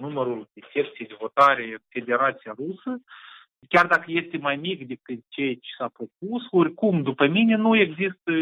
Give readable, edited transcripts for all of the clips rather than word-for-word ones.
numărul de secții de votare în Federația Rusă, chiar dacă este mai mic decât ceea ce s-a propus, oricum, după mine, nu există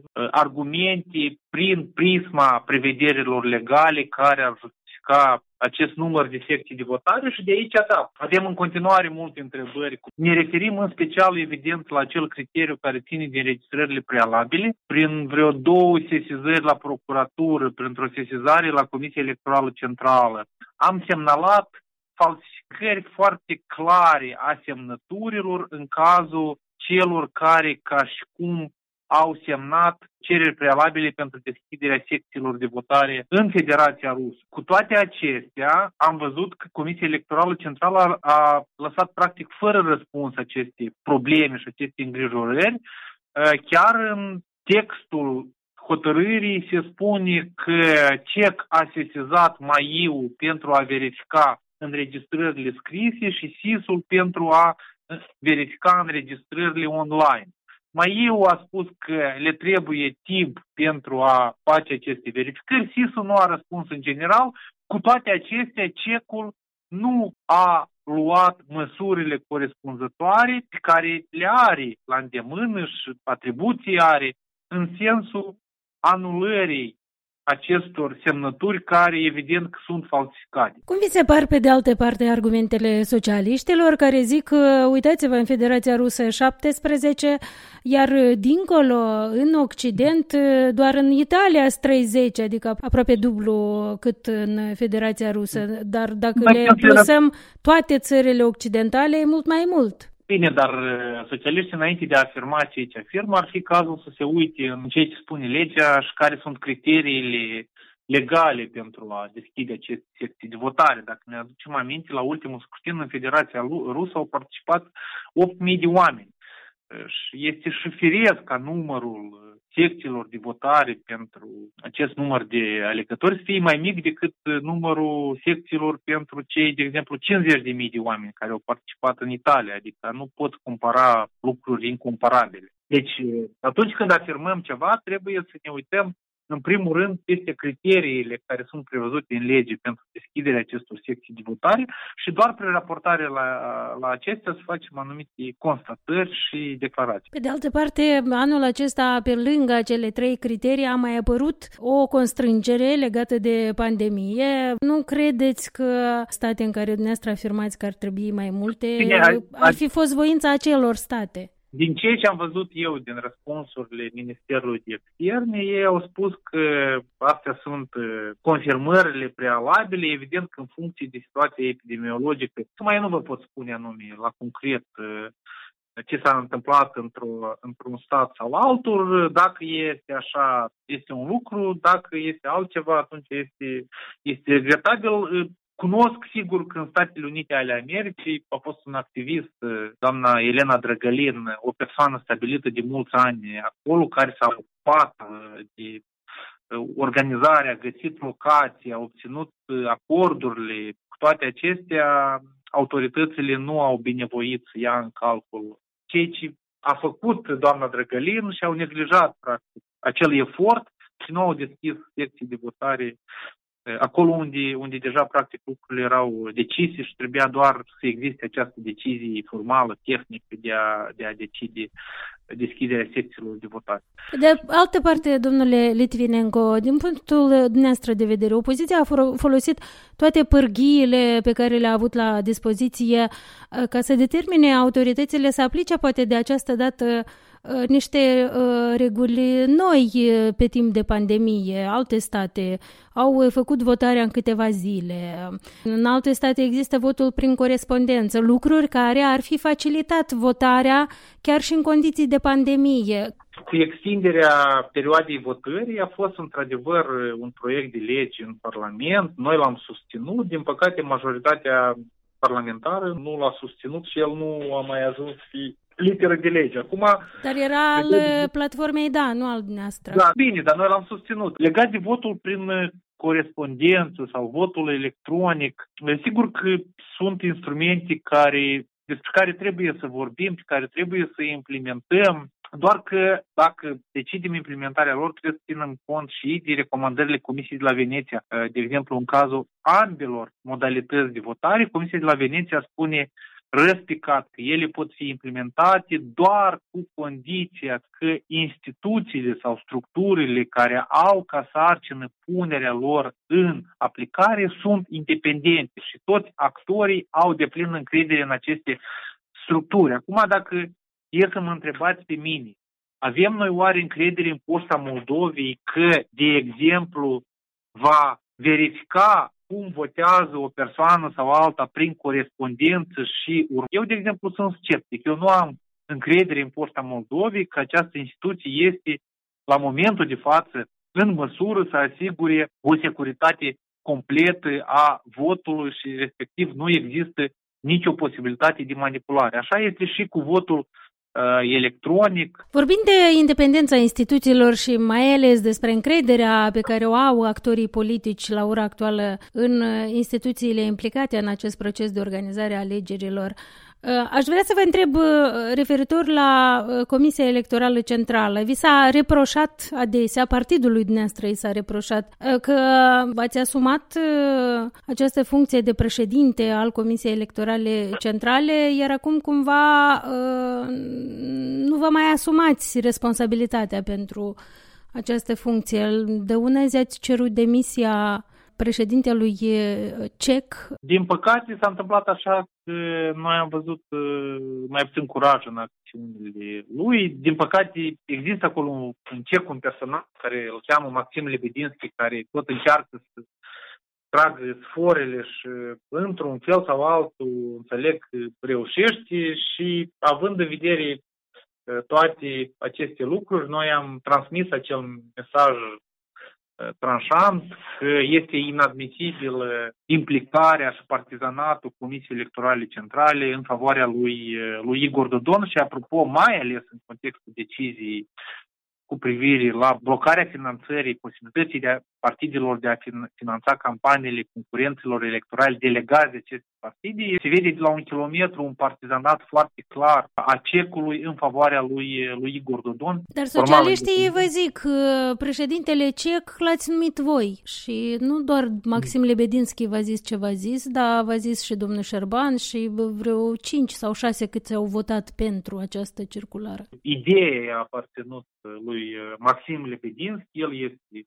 argumente prin prisma prevederilor legale care ar justifica acest număr de secții de votare și de aici, da, avem în continuare multe întrebări. Ne referim în special, evident, la acel criteriu care ține de înregistrările prealabile. Prin vreo 2 sesizări la procuratură, printr-o sesizare la Comisia Electorală Centrală, am semnalat falsificări foarte clare a semnăturilor în cazul celor care, ca și cum, au semnat cereri prealabile pentru deschiderea secțiilor de votare în Federația Rusă. Cu toate acestea, am văzut că Comisia Electorală Centrală a lăsat practic fără răspuns aceste probleme și aceste îngrijorări. Chiar în textul hotărârii se spune că CEC a sesizat MAI-ul pentru a verifica înregistrările scrise și SIS-ul pentru a verifica înregistrările online. MAI-ul a spus că le trebuie timp pentru a face aceste verificări, SIS-ul nu a răspuns în general. Cu toate acestea, CEC-ul nu a luat măsurile corespunzătoare pe care le are la îndemână și atribuții are în sensul anulării acestor semnături care evident că sunt falsificate. Cum vi se par pe de altă parte argumentele socialiștilor care zic că, uitați-vă, în Federația Rusă 17, iar dincolo, în Occident, doar în Italia sunt 30, adică aproape dublu cât în Federația Rusă, dar dacă le plusăm toate țările occidentale, e mult mai mult. Bine, dar socialiștii, înainte de a afirma ceea ce afirmă, ar fi cazul să se uite în ceea ce spune legea și care sunt criteriile legale pentru a deschide aceste secții de votare. Dacă ne aducem aminte, la ultimul scrutin în Federația Rusă au participat 8.000 de oameni. Și este și firesc ca numărul secțiilor de votare pentru acest număr de alegători să fie mai mic decât numărul secțiilor pentru cei, de exemplu, 50.000 de oameni care au participat în Italia. Adică nu pot compara lucruri incomparabile. Deci, atunci când afirmăm ceva, trebuie să ne uităm în primul rând peste criteriile care sunt prevăzute în lege pentru deschiderea acestor secții de votare și doar prin raportare la acestea să facem anumite constatări și declarații. Pe de altă parte, anul acesta, pe lângă acele 3 criterii, a mai apărut o constrângere legată de pandemie. Nu credeți că state în care dumneavoastră afirmați că ar trebui mai multe, ar fi fost voința acelor state? Din ceea ce am văzut eu din răspunsurile Ministerului de Externe, ei au spus că astea sunt confirmările prealabile, evident că în funcție de situația epidemiologică, mai nu vă pot spune anume la concret ce s-a întâmplat într-un stat sau altul, dacă este așa, este un lucru, dacă este altceva, atunci este regretabil. Cunosc sigur că în Statele Unite ale Americii a fost un activist, doamna Elena Drăgălin, o persoană stabilită de mulți ani acolo, care s-a ocupat de organizarea, a găsit locații, a obținut acordurile. Cu toate acestea, autoritățile nu au binevoit să ia în calcul ceea ce a făcut doamna Drăgălin și au neglijat practic acel efort și nu au deschis secții de votare acolo unde deja practic lucrurile erau decise și trebuia doar să existe această decizie formală, tehnică de a decide deschiderea secțiilor de votare. De altă parte, domnule Litvinenko, din punctul dumneavoastră de vedere, opoziția a folosit toate pârghiile pe care le-a avut la dispoziție ca să determine autoritățile să aplice poate de această dată niște reguli noi pe timp de pandemie. Alte state au făcut votarea în câteva zile. În alte state există votul prin corespondență, lucruri care ar fi facilitat votarea chiar și în condiții de pandemie. Cu extinderea perioadei votării a fost într-adevăr un proiect de lege în Parlament. Noi l-am susținut. Din păcate, majoritatea parlamentară nu l-a susținut și el nu a mai ajuns să fie literă de lege. Acum, dar era al platformei, da, nu al dumneavoastră. Da, bine, dar noi l-am susținut. Legat de votul prin corespondență sau votul electronic, sigur că sunt instrumente despre care trebuie să vorbim, pe care trebuie să implementăm. doar că dacă decidem implementarea lor, trebuie să ținem cont și de recomandările Comisiei de la Veneția. De exemplu, în cazul ambelor modalități de votare, Comisia de la Veneția spune răspicat că ele pot fi implementate doar cu condiția că instituțiile sau structurile care au ca sarcină punerea lor în aplicare sunt independente și toți actorii au deplină încredere în aceste structuri. Acum, dacă e să mă întrebați pe mine, avem noi oare încredere în Poșta Moldovei că, de exemplu, va verifica cum votează o persoană sau alta prin corespondență și Eu, de exemplu, sunt sceptic. Eu nu am încredere în Poșta Moldovei că această instituție este, la momentul de față, în măsură să asigure o securitate completă a votului și, respectiv, nu există nicio posibilitate de manipulare. Așa este și cu votul electronic. Vorbind de independența instituțiilor și mai ales despre încrederea pe care o au actorii politici la ora actuală în instituțiile implicate în acest proces de organizare a alegerilor, aș vrea să vă întreb referitor la Comisia Electorală Centrală. Vi s-a reproșat adesea, partidului dumneavoastră i s-a reproșat că v-ați asumat această funcție de președinte al Comisiei Electorale Centrale, iar acum cumva nu vă mai asumați responsabilitatea pentru această funcție. De unde ați cerut demisia președintelui cec? Din păcate s-a întâmplat așa că noi am văzut mai puțin curaj în acțiunile lui. Din păcate există acolo în cec un personaj care îl cheamă Maxim Lebedinski, care tot încearcă să tragă sforele și într-un fel sau altul înțeleg că reușește și având în vedere toate aceste lucruri, noi am transmis acel mesaj tranșant că este inadmisibilă implicarea și partizanatul Comisiei Electorale Centrale în favoarea lui Igor Dodon și, apropo, mai ales în contextul deciziei cu privire la blocarea finanțării, posibilității de partidelor de a finanța campaniile concurenților electorali delegați de aceste partide, se vede de la 1 kilometru un partizanat foarte clar a cecului în favoarea lui Igor Dodon. Dar socialiștii vă zic, președintele cec l-ați numit voi și nu doar Maxim Lebedinski v-a zis ce v-a zis, dar v-a zis și domnul Șerban și vreo 5 sau 6 câți au votat pentru această circulară. Ideea a aparținut lui Maxim Lebedinski, el este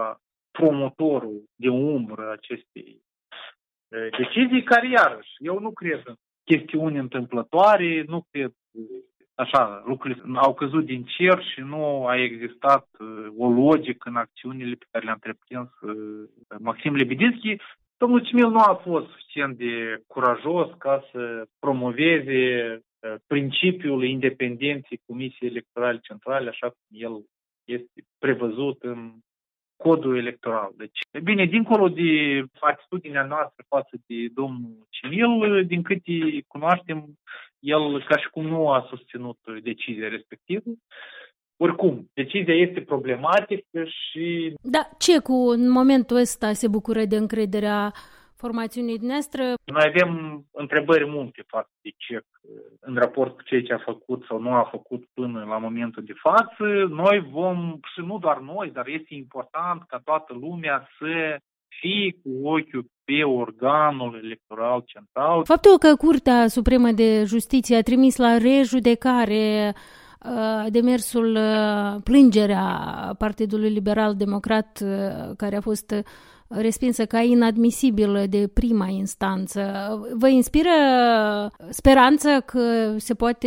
promotorul de umbră acestei decizii, care, iarăși, eu nu cred în chestiuni întâmplătoare, nu cred așa, lucrurile au căzut din cer și nu a existat o logică în acțiunile pe care le-a întreprins Maxim Lebedinski. Domnul Cimil nu a fost suficient de curajos ca să promoveze principiul independenței Comisiei Electorale Centrale, așa cum el este prevăzut în codul electoral. Deci, bine, dincolo de atitudinea noastră față de domnul Cimil, din câte cunoaștem, el ca și cum nu a susținut decizia respectivă. Oricum, decizia este problematică și... Da, CEC-ul în momentul ăsta se bucură de încrederea formațiunii noastre? Noi avem întrebări multe față de CEC în raport cu ceea ce a făcut sau nu a făcut până la momentul de față. Noi vom, și nu doar noi, dar este important ca toată lumea să fie cu ochiul pe organul electoral central. Faptul că Curtea Supremă de Justiție a trimis la rejudecare demersul, plângerea Partidului Liberal Democrat, care a fost respinsă ca inadmisibilă de prima instanță, vă inspiră speranță că se poate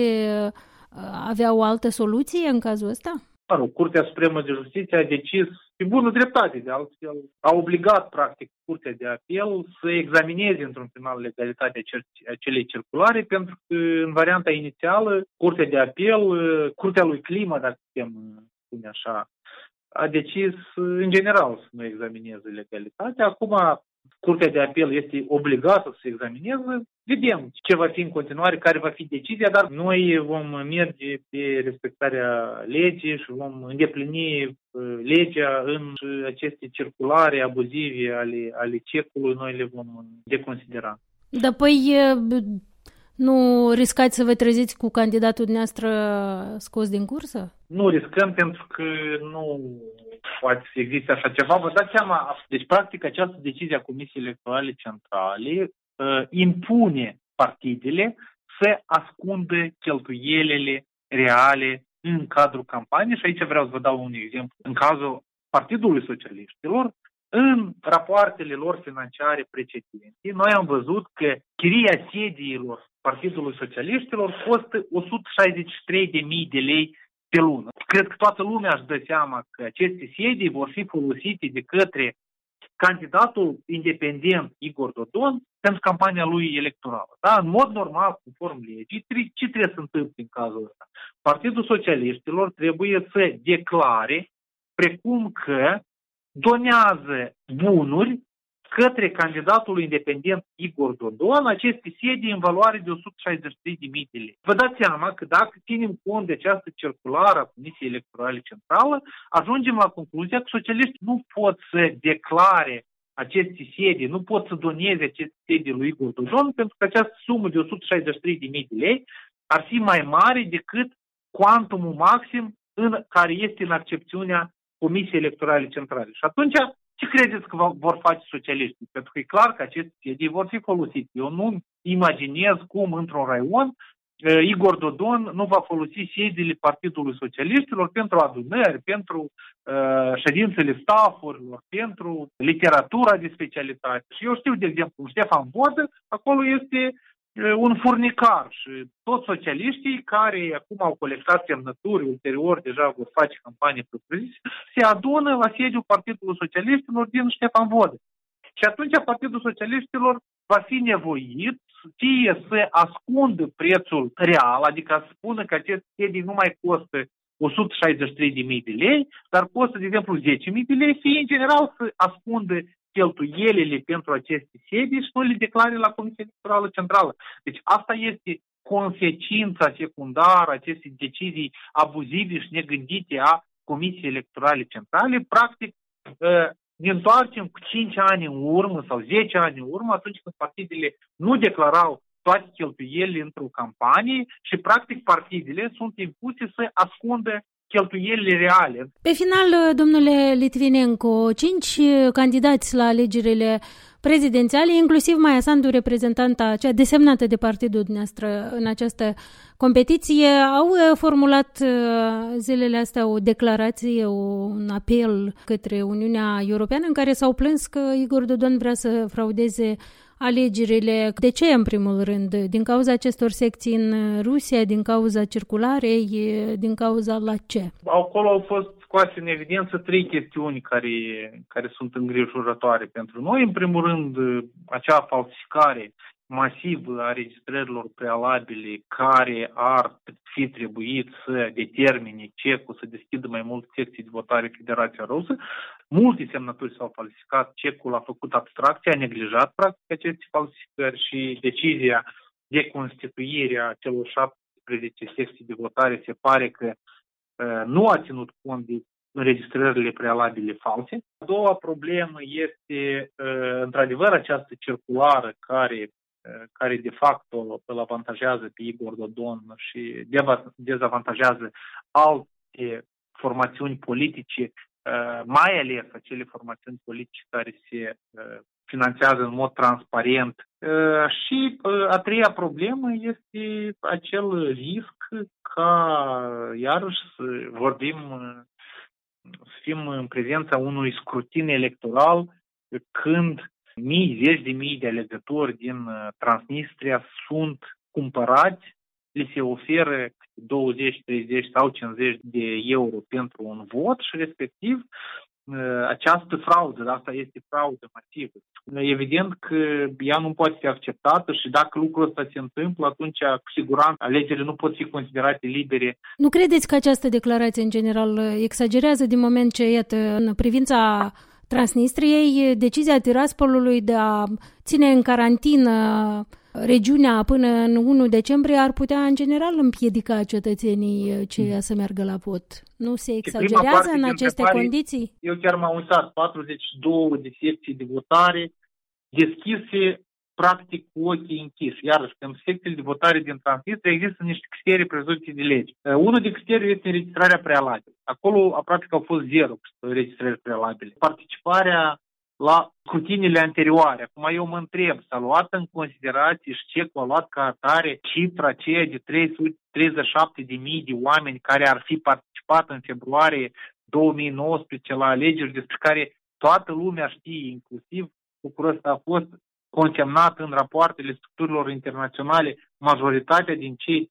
avea o altă soluție în cazul ăsta? Curtea Supremă de Justiție a decis pe bună dreptate, de altfel, a obligat practic Curtea de Apel să examineze într-un final legalitatea acelei circulare, pentru că în varianta inițială Curtea de Apel, Curtea lui Climă, dacă putem spune așa, a decis în general să nu examineze legalitatea. Acum Curtea de Apel este obligată să examineze. Vedem ce va fi în continuare, care va fi decizia, dar noi vom merge pe respectarea legii și vom îndeplini legea în aceste circulare abuzive ale cecului, noi le vom deconsidera. Da, păi Nu riscați să vă treziți cu candidatul dumneavoastră scos din cursă? Nu riscăm pentru că nu poate să existe așa ceva. Vă dați seama, deci practic această decizie a Comisiei Electorale Centrale impune partidele să ascundă cheltuielile reale în cadrul campaniei și aici vreau să vă dau un exemplu. În cazul Partidului Socialiștilor, în rapoartele lor financiare precedente, noi am văzut că chiria sediilor Partidului Socialiștilor costă 163.000 de lei pe lună. Cred că toată lumea își dă seama că aceste sedii vor fi folosite de către candidatul independent Igor Dodon pentru campania lui electorală. Da? În mod normal, conform legii, ce trebuie să întâmple în cazul ăsta? Partidul Socialiștilor trebuie să declare precum că donează bunuri către candidatul independent Igor Dodon aceste sedii în valoare de 163.000 de lei. Vă dați seama că dacă ținem cont de această circulară a Comisiei Electorale Centrale, ajungem la concluzia că socialiștii nu pot să declare aceste sedii, nu pot să doneze aceste sedii lui Igor Dodon, pentru că această sumă de 163.000 de lei ar fi mai mare decât cuantumul maxim care este în accepțiunea Comisiei Electorale Centrale. Și atunci, ce credeți că vor face socialiștii? Pentru că e clar că aceste sedii vor fi folosite. Eu nu imaginez cum într-un raion Igor Dodon nu va folosi sediile Partidului Socialiștilor pentru adunări, pentru ședințele staffurilor, pentru literatura de specialitate. Și eu știu, de exemplu, în Ștefan Vodă, acolo este un furnicar și toți socialiștii care acum au colectat semnături, ulterior deja vor face campanie propriu-zisă, se adună la sediul Partidului Socialiștilor din Ștefan Vodă. Și atunci Partidul Socialiștilor va fi nevoit fie să ascundă prețul real, adică să spună că acest sedii nu mai costă 163.000 de lei, dar costă, de exemplu, 10.000 de lei, fie în general să ascundă cheltuielile pentru aceste sedii și nu le declare la Comisia Electorală Centrală. Deci asta este consecința secundară acestei decizii abuzive și negândite a Comisiei Electorale Centrale. Practic, ne întoarcem cu 5 ani în urmă sau 10 ani în urmă, atunci când partidele nu declarau toate cheltuielile într-o campanie și, practic, partidele sunt impuse să ascundă cheltuielile reale. Pe final, domnule Litvinenko, 5 candidați la alegerile prezidențiale, inclusiv Maia Sandu, reprezentanta cea desemnată de partidul dumneavoastră în această competiție, au formulat zilele astea o declarație, un apel către Uniunea Europeană în care s-au plâns că Igor Dodon vrea să fraudeze alegerile. De ce, în primul rând? Din cauza acestor secții în Rusia, din cauza circularei, din cauza la ce? Acolo au fost scoase în evidență 3 chestiuni care sunt îngrijorătoare pentru noi. În primul rând, acea falsificare masivă a registrărilor prealabile care ar fi trebuit să determine cecul să deschidă mai multe secții de votare Federația Rusă. Multe semnături s-au falsificat, cecul a făcut abstracție, a neglijat practic aceste falsificări și decizia de constituire a celor 17 secții de votare se pare că nu a ținut cont de înregistrările prealabile false. A doua problemă este, într-adevăr, această circulară care de fapt îl avantajează pe Igor Dodon și dezavantajează alte formațiuni politice, mai ales acele formațiuni politice care se finanțează în mod transparent. Și a treia problemă este acel risc ca, iarăși, să fim în prezența unui scrutin electoral când zeci de mii de alegători din Transnistria sunt cumpărați, li se oferă 20, 30 sau 50 de euro pentru un vot și respectiv această fraudă, asta este fraudă masivă. Evident că ea nu poate fi acceptată și dacă lucrul ăsta se întâmplă, atunci cu siguranță alegerile nu pot fi considerate libere. Nu credeți că această declarație în general exagerează din moment ce, iată, în privința Transnistriei, decizia Tiraspolului de a ține în carantină regiunea până în 1 decembrie ar putea în general împiedica cetățenii ceia să meargă la vot? Nu se exagerează în aceste condiții? Eu chiar m-am uitat, 42 de secții de votare deschise practic cu ochii închiși. Iarăși, în secțiile de votare din Transnistria există niște criterii prevăzute de lege. Unul din criterii este înregistrarea prealabilă. Acolo aproape că au fost 0 înregistrări prealabile. Participarea la scrutinile anterioare. Acum eu mă întreb, s-a luat în considerație și CEC-ul a luat ca atare cifra aceea de 337.000 de oameni care ar fi participat în februarie 2019 la alegeri, despre care toată lumea știe, inclusiv lucrul ăsta a fost consemnat în rapoartele structurilor internaționale. Majoritatea din cei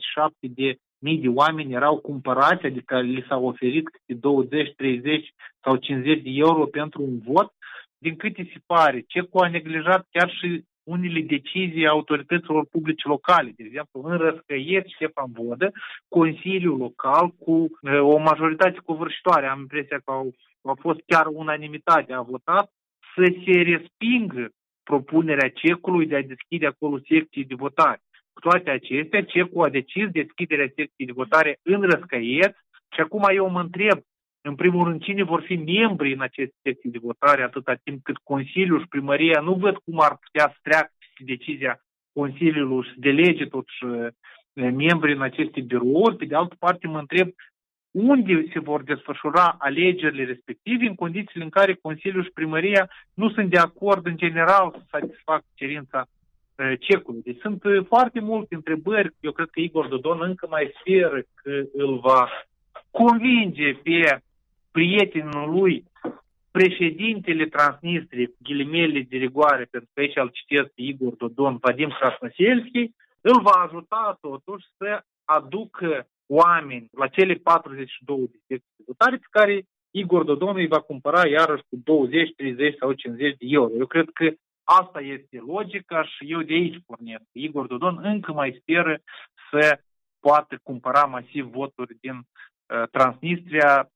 37.000 de oameni erau cumpărați, adică li s-au oferit câte 20, 30 sau 50 de euro pentru un vot. Din câte se pare, CEC-ul a neglijat chiar și unele decizii autorităților publice locale. De exemplu, în Răscăieți, Ștefan Vodă, Consiliul Local, cu o majoritate covârșitoare, am impresia că a fost chiar unanimitate, a votat să se respingă propunerea CEC-ului de a deschide acolo secții de votare. Cu toate acestea, CEC-ul a decis deschiderea secției de votare în Răscăieți și acum eu mă întreb, în primul rând, cine vor fi membri în aceste secții de votare atâta timp cât Consiliul și Primăria nu văd cum ar putea să treacă decizia Consiliului și delege totuși membri în aceste birouri. Pe de altă parte, mă întreb unde se vor desfășura alegerile respective în condițiile în care Consiliul și Primăria nu sunt de acord în general să satisfacă cerința CEC-ului. Deci sunt foarte multe întrebări. Eu cred că Igor Dodon încă mai speră că îl va convinge pe prietenul lui, președintele Transnistriei, cu ghilimele de rigoare, pentru că aici îl citesc pe Igor Dodon, Vadim Krasnoselski, îl va ajuta totuși să aducă oameni la cele 42 de secții de votare pe care Igor Dodon îi va cumpăra iarăși cu 20, 30 sau 50 de euro. Eu cred că asta este logica și eu de aici pornesc. Igor Dodon încă mai speră să poată cumpăra masiv voturi din Transnistria